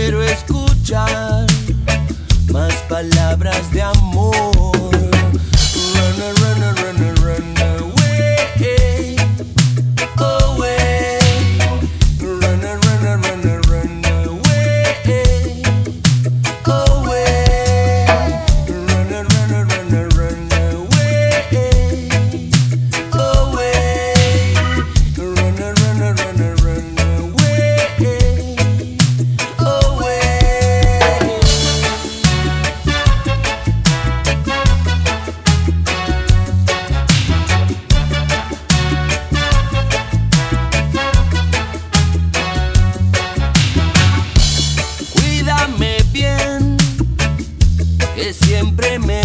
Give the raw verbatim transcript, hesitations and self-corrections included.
quiero escuchar más palabras de amor. Run, run, run, run away, away. Run, run, run, run away, away. Run, run, run, run away, away. Run, run, run, run away, away. Cuídame bien, que siempre me